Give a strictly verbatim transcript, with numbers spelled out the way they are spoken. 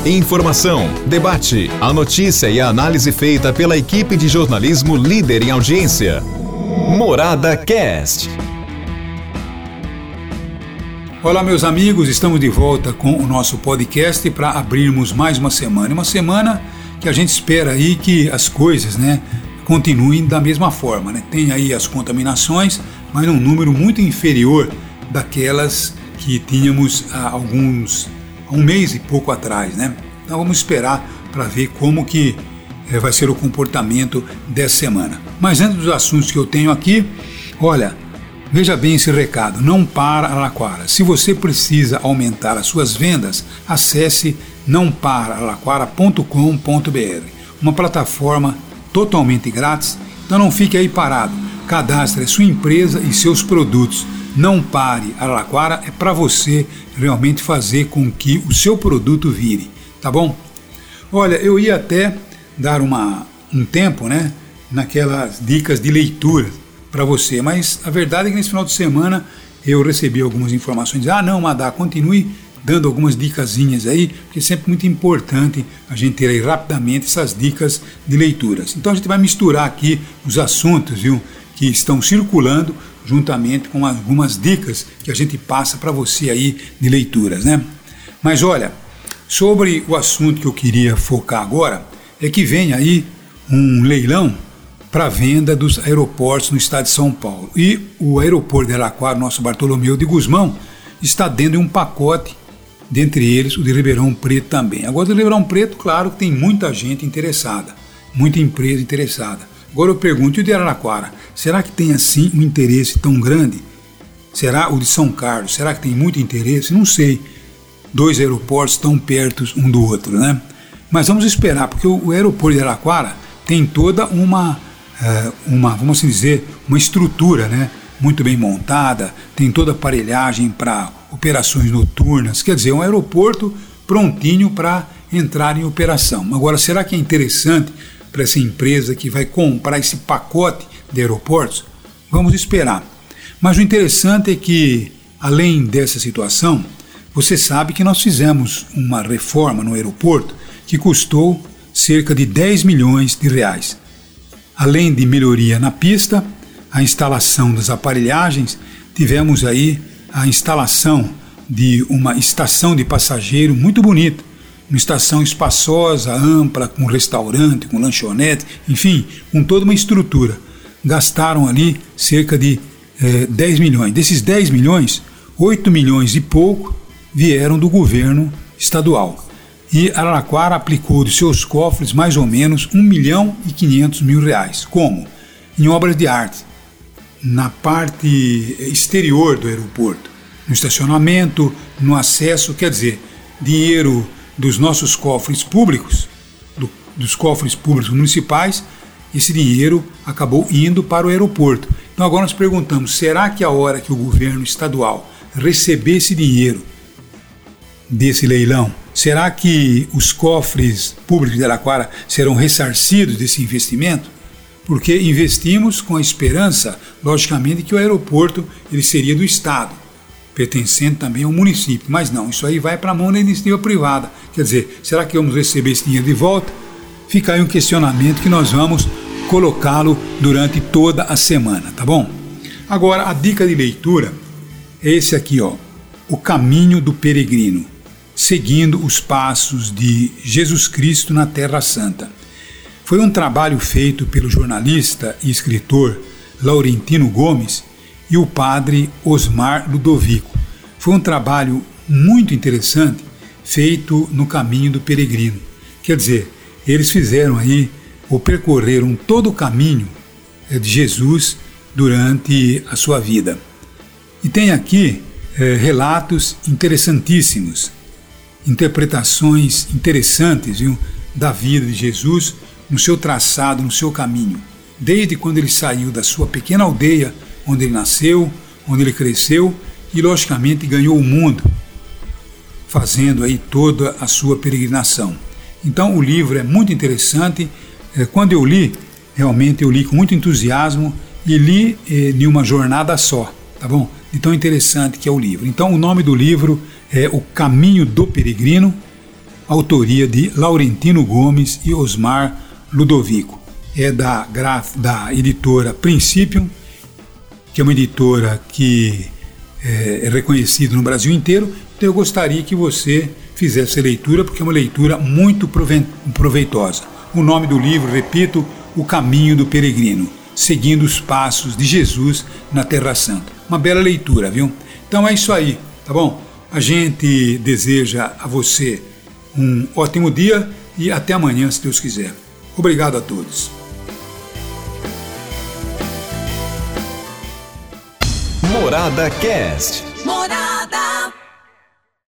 Informação, debate, a notícia e a análise feita pela equipe de jornalismo líder em audiência. Morada Cast. Olá, meus amigos, estamos de volta com o nosso podcast para abrirmos mais uma semana. Uma semana que a gente espera aí que as coisas, né, continuem da mesma forma, né? Tem aí as contaminações, mas num número muito inferior daquelas que tínhamos há alguns, há um mês e pouco atrás, né? Então vamos esperar para ver como que é, vai ser o comportamento dessa semana. Mas antes dos assuntos que eu tenho aqui, olha, veja bem esse recado, não para Araraquara. Se você precisa aumentar as suas vendas, acesse não para araraquara ponto com ponto b r, uma plataforma totalmente grátis, então não fique aí parado, cadastre a sua empresa e seus produtos. Não pare Araraquara, é para você realmente fazer com que o seu produto vire, tá bom? Olha, eu ia até dar uma, um tempo, né, naquelas dicas de leitura para você, mas a verdade é que nesse final de semana eu recebi algumas informações. Ah, não, Madá, continue dando algumas dicasinhas aí, porque é sempre muito importante a gente ter aí rapidamente essas dicas de leituras. Então a gente vai misturar aqui os assuntos, viu, que estão circulando juntamente com algumas dicas que a gente passa para você aí de leituras, né? Mas olha, sobre o assunto que eu queria focar agora, é que vem aí um leilão para venda dos aeroportos no estado de São Paulo. E o aeroporto de Araraquara, nosso Bartolomeu de Gusmão, está dentro de um pacote, dentre eles o de Ribeirão Preto também. Agora, o de Ribeirão Preto, claro que tem muita gente interessada, muita empresa interessada. Agora eu pergunto, e o de Araraquara, será que tem assim um interesse tão grande? Será o de São Carlos, será que tem muito interesse? Não sei, dois aeroportos tão perto um do outro, né? Mas vamos esperar, porque o aeroporto de Araraquara tem toda uma, uma, vamos assim dizer, uma estrutura, né, muito bem montada, tem toda a aparelhagem para operações noturnas, quer dizer, um aeroporto prontinho para entrar em operação. Agora, será que é interessante para essa empresa que vai comprar esse pacote de aeroportos? Vamos esperar. Mas o interessante é que, além dessa situação, você sabe que nós fizemos uma reforma no aeroporto que custou cerca de dez milhões de reais. Além de melhoria na pista, a instalação das aparelhagens, tivemos aí a instalação de uma estação de passageiro muito bonita, uma estação espaçosa, ampla, com restaurante, com lanchonete, enfim, com toda uma estrutura. Gastaram ali cerca de eh, dez milhões. Desses dez milhões, oito milhões e pouco vieram do governo estadual. E Araraquara aplicou de seus cofres mais ou menos um milhão e quinhentos mil reais. Como? Em obras de arte, na parte exterior do aeroporto, no estacionamento, no acesso, quer dizer, dinheiro dos nossos cofres públicos, do, dos cofres públicos municipais, esse dinheiro acabou indo para o aeroporto. Então agora nós perguntamos, será que a hora que o governo estadual receber esse dinheiro desse leilão, será que os cofres públicos de Araraquara serão ressarcidos desse investimento? Porque investimos com a esperança, logicamente, que o aeroporto ele seria do Estado, pertencendo também ao município. Mas não, isso aí vai para a mão da iniciativa privada. Quer dizer, será que vamos receber esse dinheiro de volta? Fica aí um questionamento que nós vamos colocá-lo durante toda a semana, tá bom? Agora, a dica de leitura é esse aqui, ó, O Caminho do Peregrino, seguindo os passos de Jesus Cristo na Terra Santa. Foi um trabalho feito pelo jornalista e escritor Laurentino Gomes e o padre Osmar Ludovico. Foi um trabalho muito interessante feito no Caminho do Peregrino. Quer dizer, eles fizeram aí, ou percorreram todo o caminho de Jesus durante a sua vida. E tem aqui eh, relatos interessantíssimos, interpretações interessantes, viu, da vida de Jesus no seu traçado, no seu caminho, desde quando ele saiu da sua pequena aldeia, onde ele nasceu, onde ele cresceu e, logicamente, ganhou o mundo, fazendo aí toda a sua peregrinação. Então, o livro é muito interessante. Quando eu li, realmente eu li com muito entusiasmo e li eh, em uma jornada só, tá bom? De tão interessante que é o livro. Então, o nome do livro é O Caminho do Peregrino, autoria de Laurentino Gomes e Osmar Ludovico. É da, graf, da editora Principium, que é uma editora que é, é reconhecida no Brasil inteiro. Então eu gostaria que você fizesse a leitura, porque é uma leitura muito proveitosa. O nome do livro, repito, O Caminho do Peregrino, seguindo os passos de Jesus na Terra Santa. Uma bela leitura, viu? Então é isso aí, tá bom? A gente deseja a você um ótimo dia e até amanhã, se Deus quiser. Obrigado a todos. Morada Cast. Morada.